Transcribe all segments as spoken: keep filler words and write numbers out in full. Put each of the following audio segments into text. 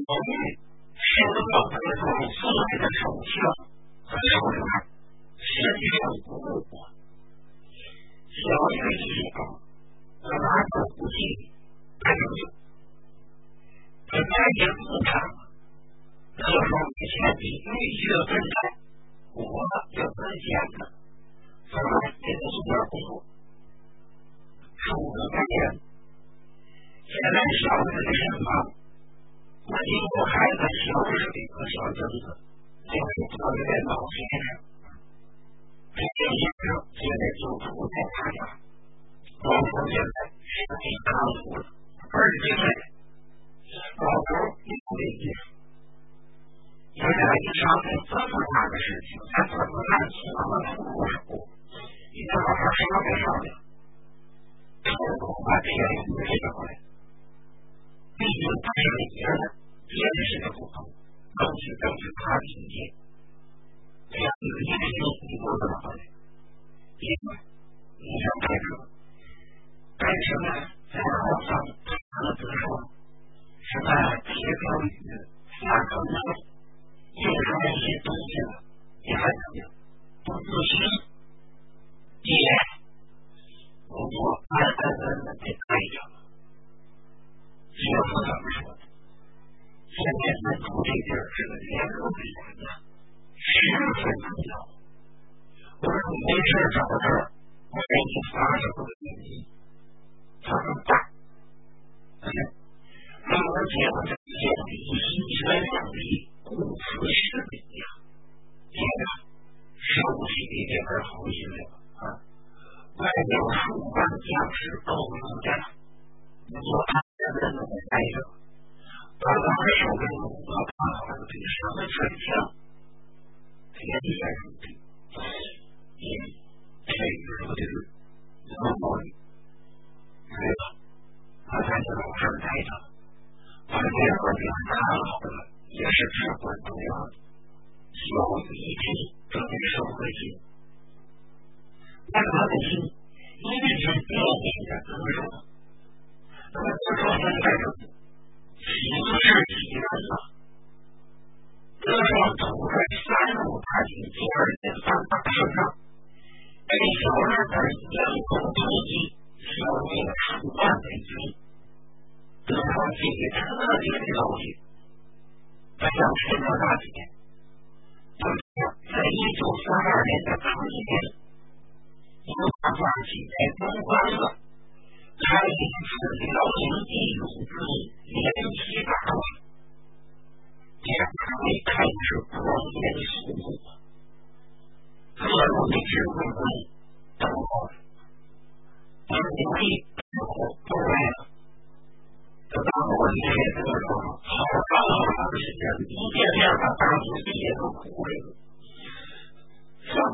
玉是个老德中所谓的手枪和手软，身手不过。小玉一手我拿着武器带着走，这再也不长了。可说以前比玉血分开，我就自见了，从来也都是点不错。数个白人，现在小玉的身旁，我听过孩子小水和小贞子，就是特别老先生。这些先生现在就住在他家，老头现在身体康复了，二十岁，老头也不理解。原来一场这么大的事情，他怎么敢轻易出手？你好好商量商量，这恐怕别人不会回来。毕竟他是个爷们，见识的不同，更是更是他的意见。这样有一个你不怎么回来？因为你想开车，但是呢，在后方各自说什么铁条鱼、下口鱼。介绍那些东西了，你还怎么样？不自信？爹，我我暗暗暗暗的爱着了。姐夫怎么说的？现在咱住这地儿是个联络的人呐，十分重要。我说你没事找这儿，我给你发什么个原因？他说大。嗯，让我姐夫这见利心全两利。不辞是理呀，天哪！受气比这边好些了啊！外表数万将士够能战，你说安安稳稳的待着，把咱们手里的武装看好了，这什么水枪？天地在如地，因这个不是有道理。对吧？他在这老实待着，把这块地看好了。也是至关重要的，小雨一听，这便收回心。但他的心一定是惦记着德双。那么德双现在这岂不是几人了？德双走在三路大军第二天三大车上，这小日本两口突击，消灭了数万美军。德双心里特别的高兴。他想趁着那几天，就这样，在一九三二年的春天，由他发起在东关乐开一次辽宁地主之联席大会，这样可谓开始光严肃穆。各路的指挥官都到了，把武力之后都来了。这当我一切这个时候，好长好长的时间，一见面把大兄弟也都哭了。小哥，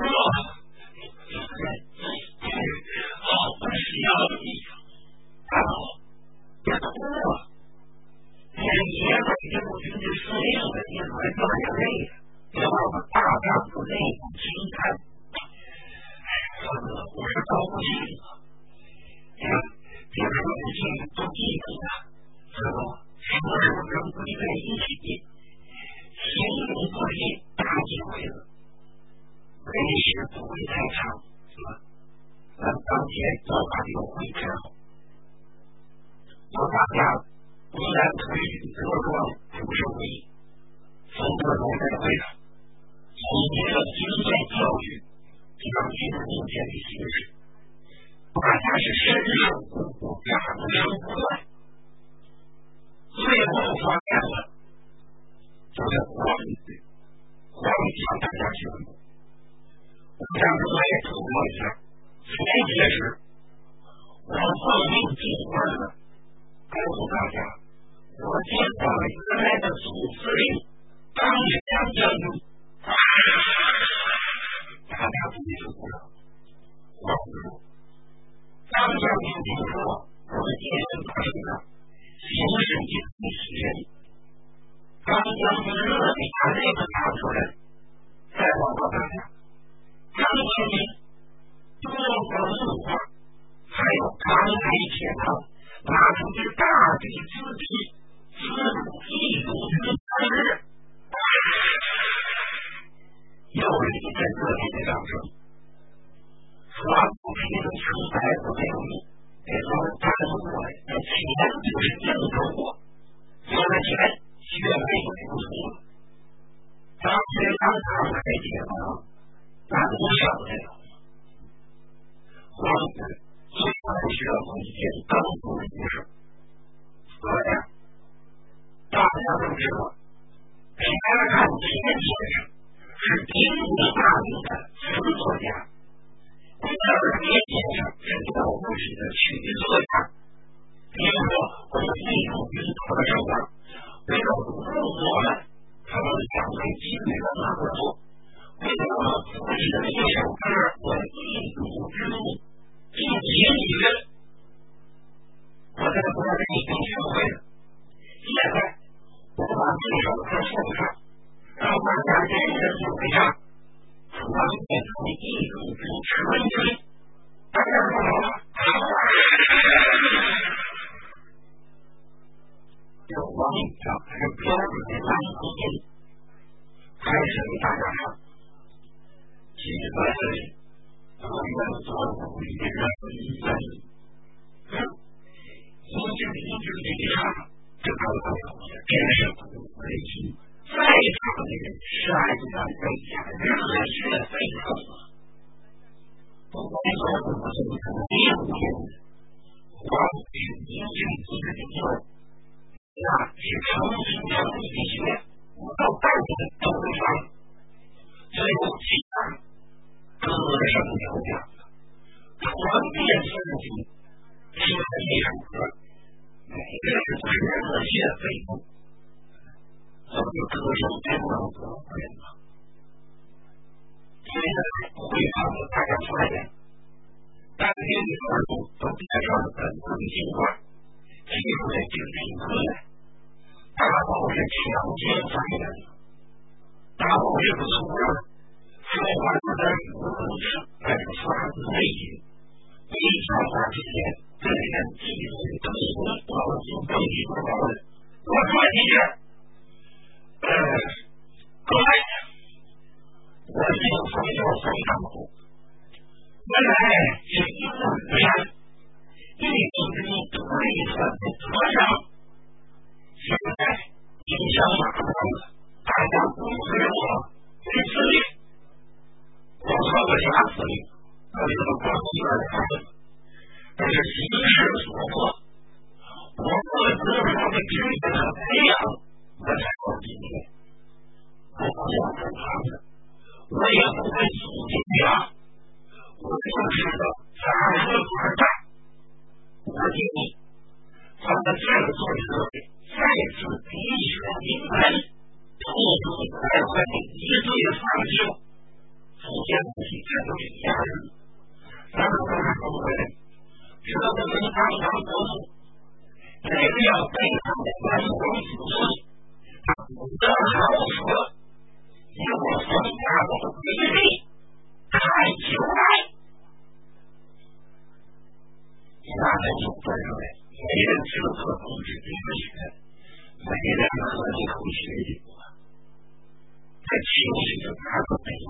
好不是要你呀！大佬，别哭了。连爷们也不军的司令的，你还掉眼泪了，别把我大丈夫泪目轻看。哎，小哥，我是高不兴了。你看，这个母亲都记得呢。知道什么时候能聚在一起？心有不离，大机会了。为时不会太长，是吧？咱当前要把这个会开好，要大家不然推举德双主持会议，否则都在会上从您的经验教育，将军的目前的形势，大家是深受鼓舞，掌声不断。最后发现了，就是皇帝，皇帝向大家宣布，我想我也吐槽一下，前些时我奉命进关了，告诉大家，我见到了原来的祖司令张学良将军，啊，大家不许鼓掌，我不说，张将军听说我的接任大队长。形势已经起人，张将军热地把这个拿出来，再报告大家，张将军多方怒话，还有刚才前头拿出去大笔资金，资助义勇军解放，那不少得了。皇子最好是要从一件刚做的一事。各位，大家都知道，皮埃尔坎提先生是鼎鼎大名的词作家，维尔涅先生是有故事的曲作家。比如说，为了利用民族的生活，为了鼓舞我们，他们两位亲密的合作，为了我们自己的一首歌为一族之路进行一致。我在国内已经学会了，现在我把这首歌送上，让大家真的体会上传变成一族之纯粹。大家好吗？有网瘾上是标准的蓝口音，还是给大家唱。几十岁，我愿做无力的人生。嗯，一句一句的唱，这歌词真是鼓舞人心。再唱的人山山背下热血沸腾啊！不管说我们是从六年，黄是一句一句的说。那是诚心诚意的学，我到半年都会上。最后期待，歌声嘹亮，传遍四季，听一首歌，每个人都是热血沸腾。这个歌声真能得人吗？虽然会唱的大家发言，但是英语耳朵都介绍了本次的情况。技术的精神困难，大宝是强健发言，大宝是个粗人，说话有点语无伦次，但是发自内心。一讲话之前，对人技术的推动老祖都已说好了。我说几句，呃，各位，我这个朋友非常苦，原来是一个女人。一直推翻的责任，现在影响马上了，大家不随我去自律。我说个啥自律？我这个光一个人的，这是形势所迫。我各自上的职业的培养，我才有今天。我不想跟他们，我也不会死紧张，我就是个杂事儿大。我建议，咱们这个做社会再次滴血淋漓，痛痛快快的一对方修，首先不是这就是压力。咱们都是中国人，这个跟堂堂国父，这个要非常的关怀子孙，他不得好说，以我冯家的为例，开就来。下面就分出来，没人适合控制这个学，没人和你口学习过。在情绪的他的北风，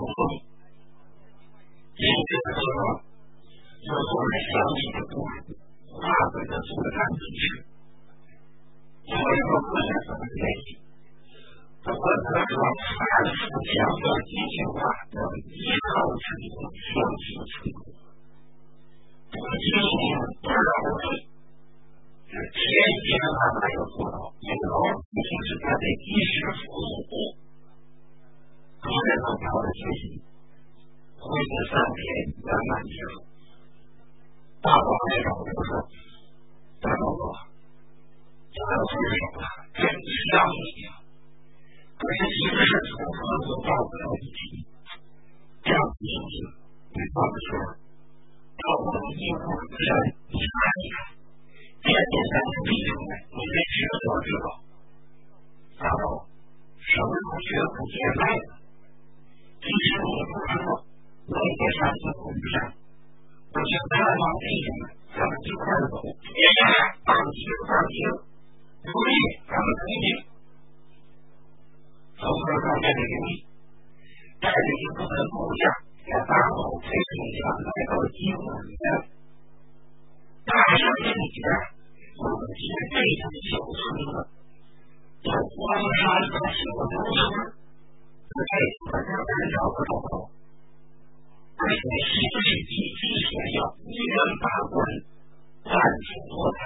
今天的时候，又做了详细的故事，画给了苏丹女士。有一个不是怎么联系，不过他说反复强调一句话，能依靠自己相信自己。不经营不劳累，是天天他没有做到，因为劳累就是他的衣食父母。个人都好的学习，会这三天圆满结束。大宝那种就说：“大宝哥，这个分手了，真需要你呀。可是形势所迫，我到不了一起。这样不行，你放着说。”到我们义务人，你看一看，这点三十弟兄们，你得知道知道。然后，什么时候学会接待呢？即使你不说，我也得上次不上。我想看望弟兄们，咱们一块儿走。爷爷，放心放心，如意，咱们同行。从何上面的留意，带着一部分部下。在大后推动下来到金五年，大上这一节，我们是这种小村子，有荒山和小农村， 这个人找不着口，而且习不是积极想要一人把关，万众多财。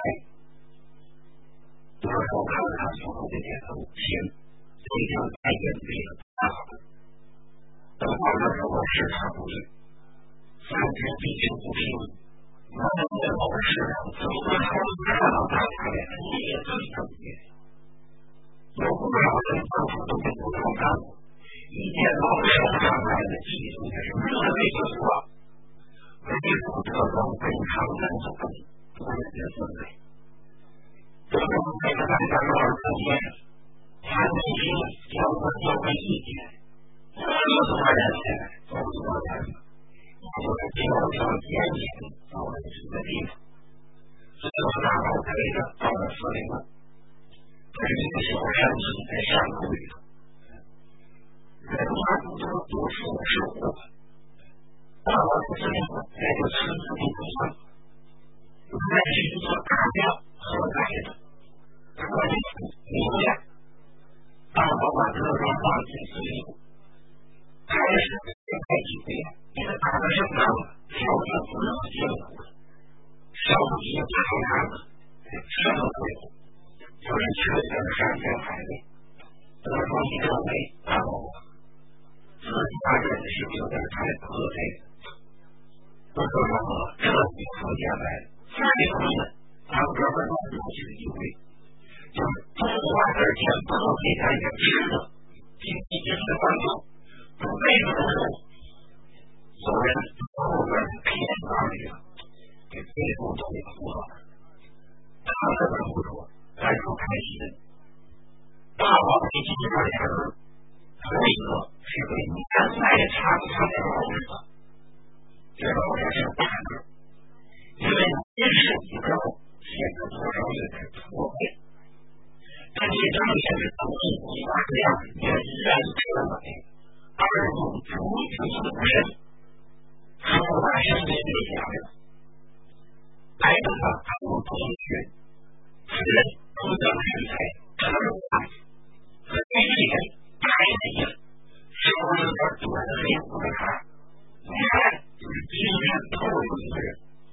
有时候看他所谓的这个钱，非常太严厉了，大好的。等到那时候市场不对，三只地球不平，那么在某市场怎么说看到大财的你也最正确。有不少人政府都没有做干部，一见到手上来的技术也是热泪盈眶，唯独这种非常难做的不是自己。这种这个大家多少时间，他内心有个有个意见，有多少人有多少人，也就是只有这么严谨到了这个地方，最后大佬陪着到了司令部。这是一个小山村在山沟里头，人家不多有富是货，大佬的司令部在这村子里头上，那是一座大庙所盖的，可以明亮。大佬把这个放进司令部，开始开几遍，这个打的胜仗了，条件不是很艰苦的，烧鸡排呀，什么都有。就是确定山珍海味，得出一个为大佬自己把人是有点太可悲了。不说什么这几十年来最后的当哥们儿有几一回，就是不花点钱不给咱也吃的，经济经济环境不为什么有人后边骗哪里了，给背后都给服了，他这么不说。还是开心的，大佬没几个人，还有一个是给你原来长长的老子，这老人是大个，因为一是一个现在多少也是错位，但是这也是同意你把这样也依然成为二路主体出身，说话是你最讲的，来的话还有同学，是人。不等人才，成了大事。和这些人太一样，稍微有点短的脸不的看，一看就是经验透露一个人。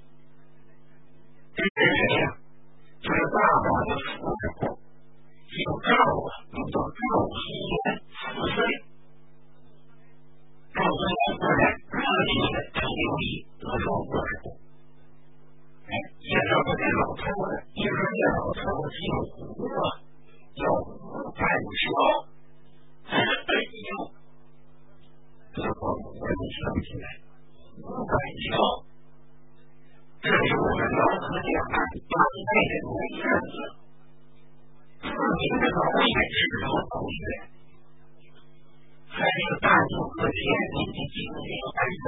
这个人呀，就是大佬的父之后，有赵啊，有叫赵熙元四岁。赵熙元过来热情的挺有意得到过之后。介绍的这老头子，一说这老头子姓胡啊，叫胡板桥。哎呦，这个我就想起来，胡板桥，这是我们老河两岸当代的女汉子，著名的老北制造工学，还是大陆和天津的经典班人。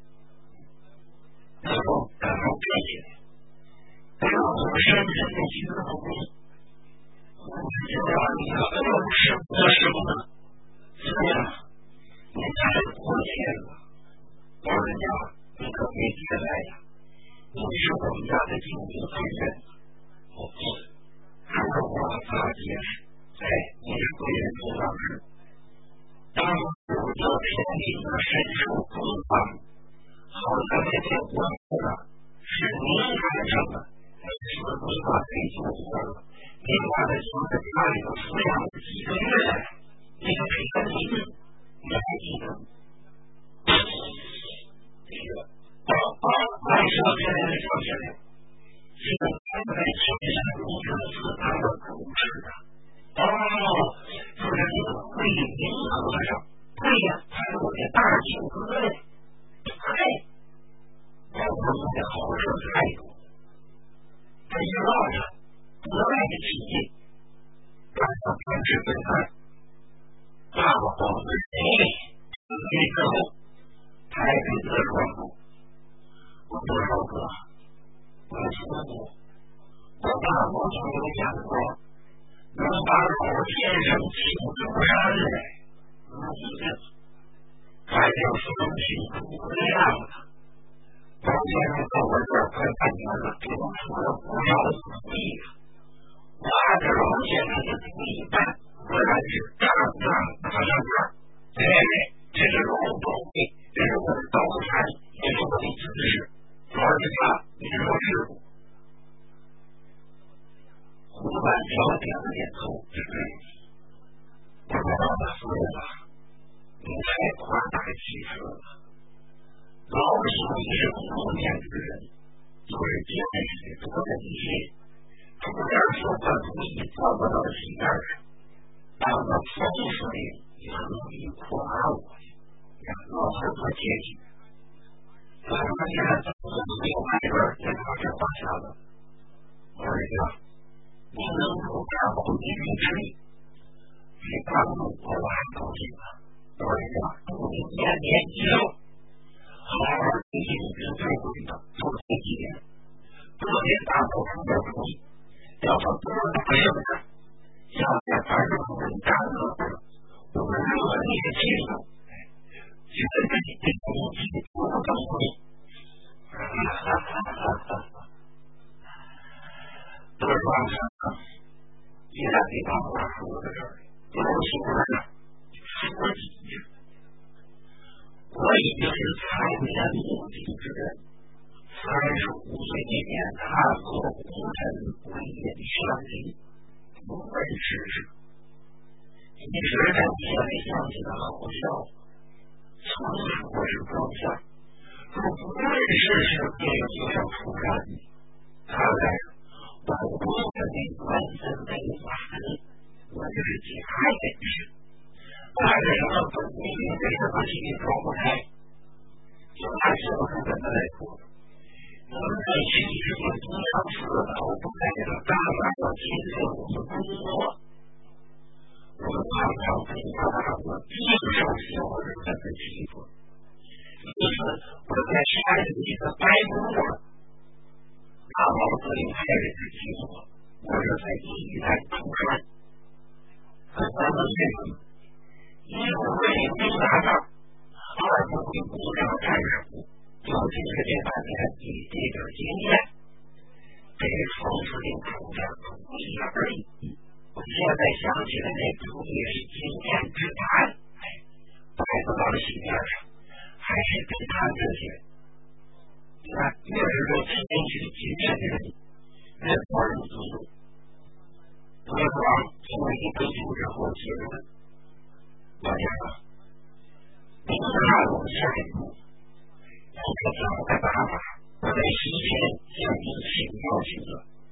然后，然后这些。没有什么深深的情感回忆，我们知道你要什么的什么呢？是呀，你太过谦了，老人家，你可别进来呀！你是我们家的经济夫人，我不，如果我发结实，哎，你是贵人主老师，当初就天庭的深受风光，好在这些我的是您看上的。是规划退休活了，另外的就是家里头抚养了几个月，那个陪伴你，你还记得？这个啊啊，来说起来说起来，这个他们在前山如这次他们主持的，哦，就是这个桂林和尚，对呀，他是我的大舅哥呀，嘿，我们的好事太多。这一落着格外的起劲，赶上平时本番，大伙都是谁？这之后，台北的双母，我多少个，我说过，我大伙就有讲过，能把老先生请出山来，如今还要说辛苦的样子。老先生到我这儿快半年了，这都说了不少土地了。我按照老先生的主意办，自然是账账可上账， 哎，这是龙宝贝，这是我的道禅，也是我的姿势。玩着它，你说是不？胡万条点了点头，是我知道了，夫人啊，你太夸大其词了。老朽也是不年之人，就是见识多了一些，出点所犯不义，遭不到心眼上。当了风水，你何必夸我呀？让老头多接近。我说你看，怎么没有外边在哪这话下了？我儿子，你能够看好你的事业，你帮助我我还高兴了。我儿子，祝你年年益寿，好好学习你的最贵的做自己人，多点大头出点主意，要把多大事儿要在凡人们干了，我们热烈接受，绝对对自己不正规。哈哈哈哈哈！多说什么？既然你把话说到这儿，不如说了，说几句。我已经是参天目的之人，三十五岁那年看过红尘鬼眼相离。不问世事，一时在心里想起了好笑，从说是装下，若不问世事，便就要出山。看来我不是那关森为法人，我就是假本事。那为什么本命为什么心里装不开？就按小日本的来说，我们在去世间经常思考不开的大大的亲手我们工作，我们常常被大大的地上小日本的欺负。因此，我在山里的白骨窝，大老子领派人去欺负我，我是在地狱来出山。可咱们这个一不会没打仗，二不会不良战术。就凭着这半年你这点经验，这冯司令出点主意而已。我现在想起来，那主意是经验之谈，哎，摆不到心面上，还是得看这些。你看，越是这谦虚谨慎的人，越不容易做。我说作为一个组织后期人，我讲啊，你看我们下一步。我可想个办法，我在西天向你请教请教。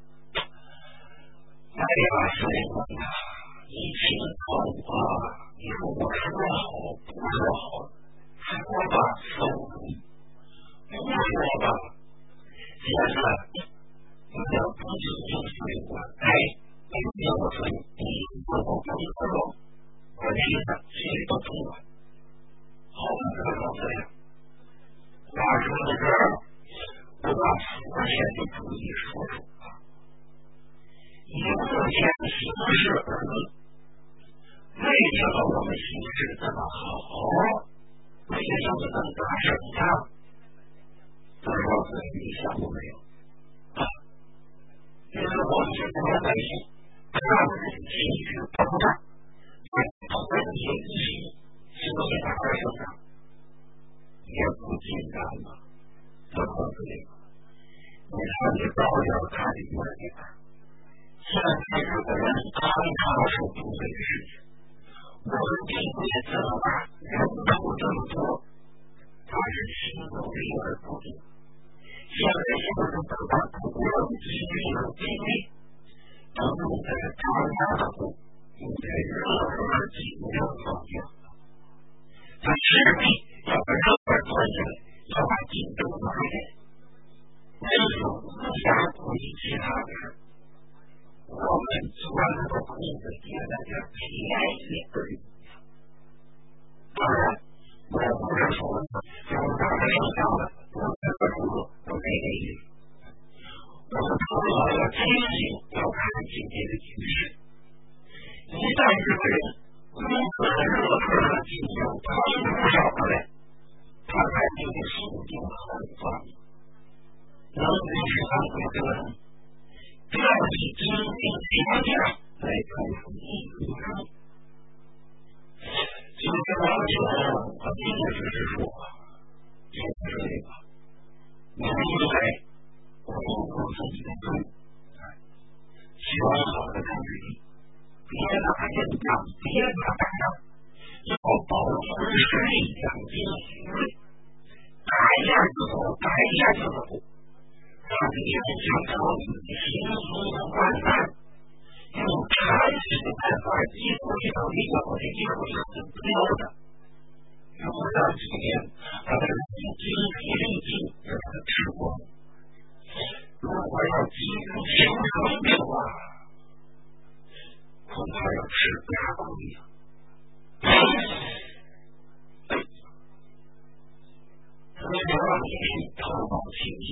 哎呀，司令官呐，你请教我，你说我说好不说好？说吧，受益；不说吧，现在你要不尊重司令官，哎，你要我说你如果不尊重，我现在谁都不管。好吧，这个老司令。话说到这儿，我把佛前的主意说出了。以佛前行事而论，为什么我们行事这么好？为什么能打胜仗？这老子你想过没有？啊，因为我们是国家百姓，看自己情绪不大，在团结一心，所以打胜仗。也不简单了，这老司令，你看你早点看远点。现在日本人刚常是不对的事情，我们地界这么大，人口这么多，他是心有力而不定。现在就是不把土壤基地和地力都用在长大的路，用在任何紧张方向，他势必要把热本团结，要把竞争拿来，没有无暇顾及其他的事。我们钻个空子也在这便宜而已。当然，我不是说要打得胜仗的，我这个时候都没给你。我们除了要清醒，要看今天的局势。一旦日本人如何热河的进入他是不少的嘞。他才定锁定好方面，能维持他国的这样的经济条件来克服疫情。就是老朽今天只是说，也不是这个，你们因为我们公司里的人，选好的干事地，别拿人当，别拿打仗，要保存实力，养精蓄锐，改下之后，改下之后，让别人想着你轻松缓慢。用禅师的办法激活这种力量，我的技术是很标的。如果让今天把这个精疲力尽让它吃光，如果要急速形成变化，恐怕要吃大亏呀！所以要让你去头脑清醒。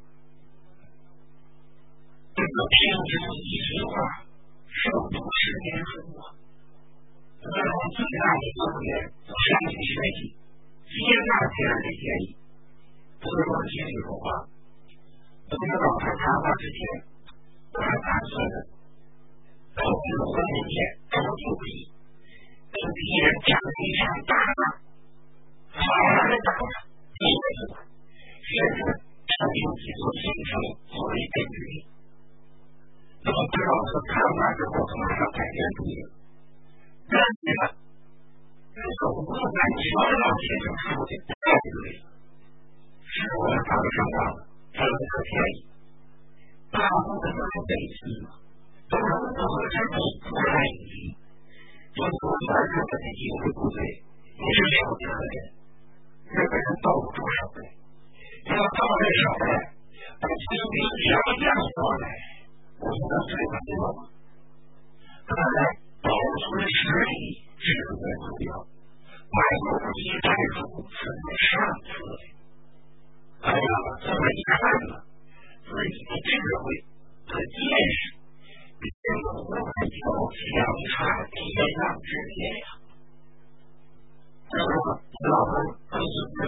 这个偏执一句话。受读十年书啊，最后最大的优点上去学习，接纳别人的建议。不是说心里说话，不知道他谈话之前，他打算的，都是我人前都注意，跟别人讲了一场大仗，好好的打仗，一个一个，甚至常用几座新城作为根据地。那么知道是看完之后马上改变主意，但是呢，这个无感乔老先生说的太对了，是我们谈不上当的，这个可便宜。大部分都是类似的，都是不合之地不来一地，就说在日本的警卫部队也是少几个人，日本人到处少人，要到这少人，把清兵强将过来。我们的最重要的，看来保存实力是最重要的。百无一战术是上策的。哎呀，这么一看呢，自己的智慧和见识，比这个胡汉桥相差天壤之别呀！这个老头很兴奋，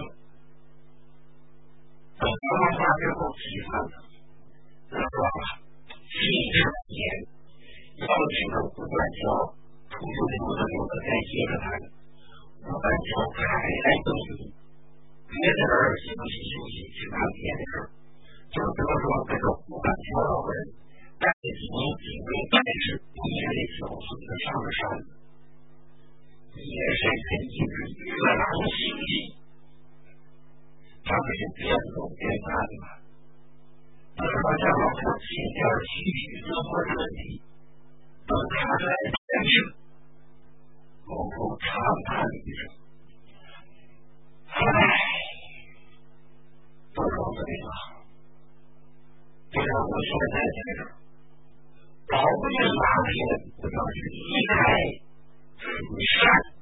等说完话之后气愤了，他说了。七十年，要这个胡半桥出出溜达溜达再接着谈，胡半桥还来东西，别在这儿休息休息去干别的事儿，就比如说这个胡半桥老人带着几名警卫战士一人小孙子上了山，也是跟一只越狼行进，他们是边走边干嘛。不知道这老头心点许许多多的问题，都看来真是口口长叹一声，唉，不说这个，这让我现在在这儿，保不定哪天我要是离开蜀山。